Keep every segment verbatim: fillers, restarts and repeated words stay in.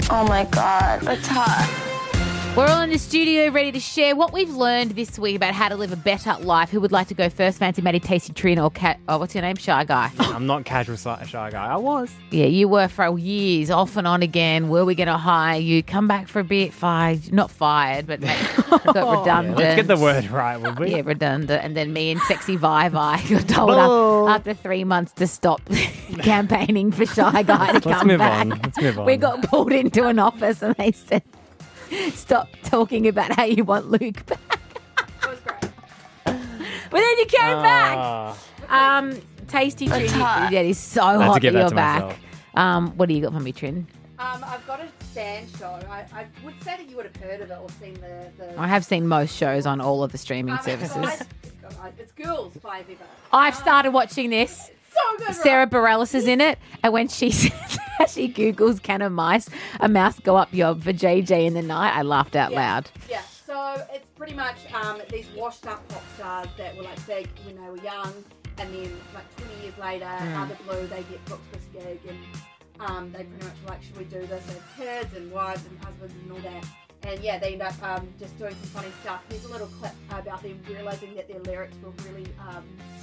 Oh my God, it's hot. We're all in the studio ready to share what we've learned this week about how to live a better life. Who would like to go first? Fancy, Maddie, Tasty, Trina, or Cat? Oh, what's your name? Shy Guy. I'm not casual shy guy. I was. Yeah, you were for years, off and on again. Were we going to hire you? Come back for a bit. Fired. Not fired, but maybe got redundant. Yeah, let's get the word right, will we? Yeah, redundant. And then me and Sexy Vi Vi got told Oh. up after three months to stop campaigning for Shy Guy to Let's come move back. on. Let's move on. We got pulled into an office and they said, stop talking about how you want Luke back. That was great. But then you came back. Ah. Um, Tasty Trin, hot. that is so had to hot that give that you're to back. myself. Um, what do you got for me, Trin? Um, I've got a stand show. I, I would say that you would have heard of it or seen the... the I have seen most shows on all of the streaming Um, it's, services. guys, it's Girls by Viva. I've started watching this. So good, Sarah right? Bareilles is in it, and when she says, she Googles "can a mice a mouse go up your vajayjay in the night," I laughed out Yeah. loud. Yeah, so it's pretty much um, these washed up pop stars that were like big when they were young, and then like twenty years later, out of the blue, they get booked this gig, and um, they pretty much were like, should we do this? They have kids and wives and husbands and all that. And yeah, they end up um, just doing some funny stuff. Here's a little clip about them realizing that their lyrics were really um,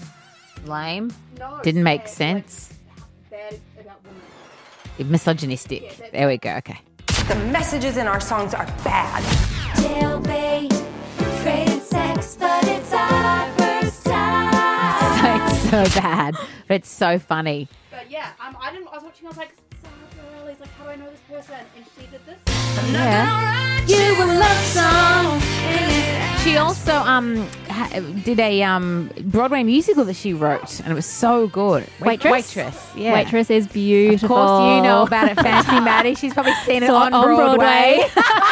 Lame. no Didn't make bad, sense. Like, bad about women. Misogynistic. Yeah, that's- There we go. Okay. The messages in our songs are bad. Jailbait, trading sex, but it's our first time. So it's so bad, but it's so funny. But yeah, um, I didn't. I was watching. I was like, Sarah Bareilles, like, how do I know this person? And she did this. Yeah. You will love song. She also um ha- did a um Broadway musical that she wrote, and it was so good. Wait- Waitress? Waitress. Yeah. Waitress is beautiful. Of course, you know about it, Fancy Maddie. She's probably seen it Saw on, it on Broadway.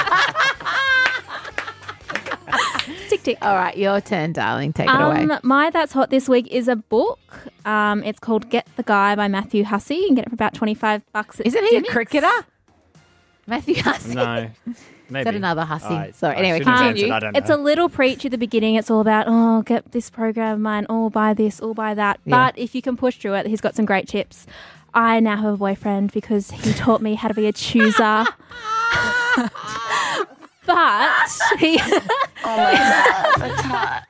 Tick, tick. All right, your turn, darling. Take it Um, away. my That's Hot this week is a book. Um, it's called Get the Guy by Matthew Hussey. You can get it for about twenty-five bucks at Isn't he a Dimmicks. cricketer? Matthew Hussey. No. Maybe. Is that another Hussey? All right. Sorry. I Anyway, shouldn't have continue. answered, I don't It's a know. little preach at the beginning. It's all about, oh, get this program of mine, oh, buy this, oh, buy that. Yeah. But if you can push through it, he's got some great tips. I now have a boyfriend because he taught me how to be a chooser. But he... Oh my God, that's hot.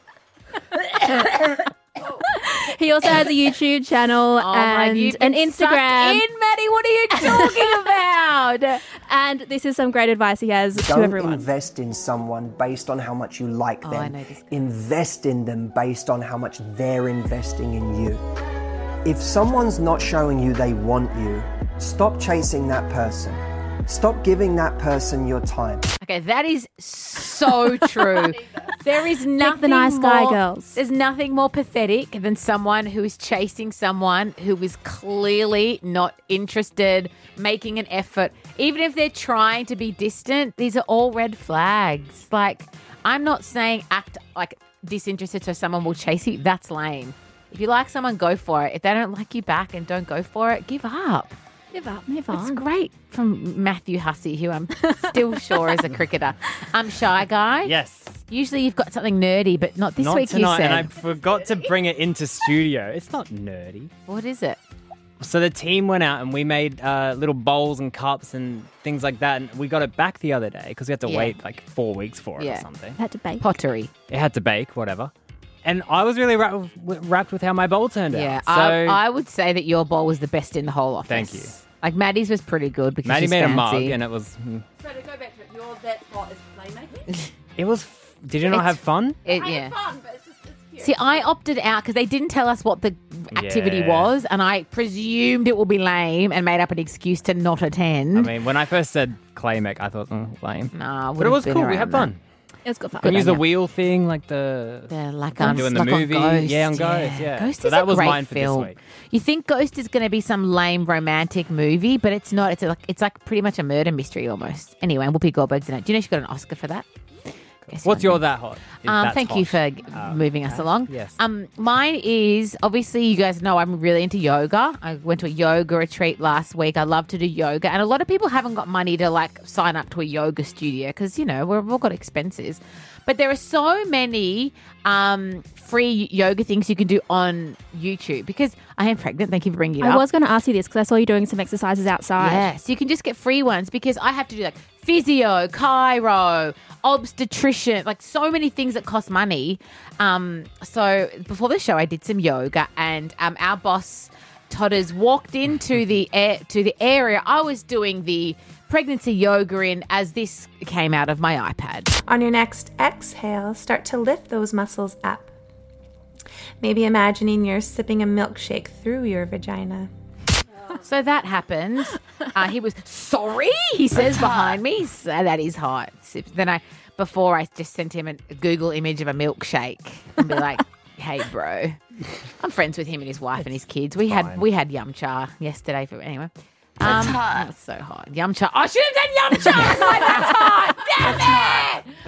He also has a YouTube channel Oh my, and you've an been sucked Instagram. in, Maddie. What are you talking about? And this is some great advice he has to Don't everyone. invest in someone based on how much you like Oh, them. I know this guy. Invest in them based on how much they're investing in you. If someone's not showing you they want you, stop chasing that person. Stop giving that person your time. Okay, that is so true. There is nothing the nice guy more- girls. There's nothing more pathetic than someone who is chasing someone who is clearly not interested, making an effort. Even if they're trying to be distant, these are all red flags. Like, I'm not saying act like disinterested so someone will chase you. That's lame. If you like someone, go for it. If they don't like you back and don't go for it, give up. Give up, move It's on. great from Matthew Hussey, who I'm still sure is a cricketer. I'm Shy Guy. Yes. Usually you've got something nerdy, but not this Not week, tonight, you said. and I forgot to bring it into studio. It's not nerdy. What is it? So the team went out and we made uh, little bowls and cups and things like that, and we got it back the other day because we had to Yeah. wait like four weeks for it Yeah. or something. Had to bake. Pottery. It had to bake, whatever. And I was really wrapped, wrapped with how my bowl turned Yeah, out. So I, I would say that your bowl was the best in the whole office. Thank you. Like Maddie's was pretty good because Maddie she's made fancy. a mug, and it was mm, So to go back to it, your That's Hot is playmaking. it was. f- Did you not It's- have fun? It- I yeah. had fun, but it's just it's cute. See, I opted out because they didn't tell us what the activity Yeah. was, and I presumed it would be lame and made up an excuse to not attend. I mean, when I first said clay make, I thought, oh, lame. Nah, But it was cool. We had fun. It was good fun. Can use on the ya. wheel thing, like the. Yeah, like I'm on, doing the like on movie. Ghost. Yeah, on Ghost, yeah. Ghost So is that a was great mine for this film. week. You think Ghost is going to be some lame romantic movie, but it's not. It's like it's like pretty much a murder mystery almost. Anyway, Whoopi Goldberg's in it. Do you know she got an Oscar for that? Guess What's you your don't that hot? Is Um, That's thank you hot? for Um, moving us okay. along. Yes. Um, mine is obviously you guys know I'm really into yoga. I went to a yoga retreat last week. I love to do yoga, and a lot of people haven't got money to like sign up to a yoga studio because you know we've all got expenses. But there are so many um, free yoga things you can do on YouTube because I am pregnant. Thank you for bringing it I up. was going to ask you this because I saw you doing some exercises outside. Yes, you can just get free ones because I have to do like physio, chiro, obstetrician, like so many things that cost money. Um, so before the show, I did some yoga, and um, our boss Todders walked into the air, to the area I was doing the pregnancy yoga in as this came out of my iPad. On your next exhale, start to lift those muscles up. Maybe imagining you're sipping a milkshake through your vagina. So that happened. Uh, he was sorry, he says behind me. So that is hot. So then I, before I just sent him a Google image of a milkshake and be like, "Hey, bro, I'm friends with him and his wife and his kids. We fine. had we had yum cha yesterday for anyway. That's Um, hot. It's so hot. Yum cha. I should have done yum cha. I was like, that's hot. Damn it.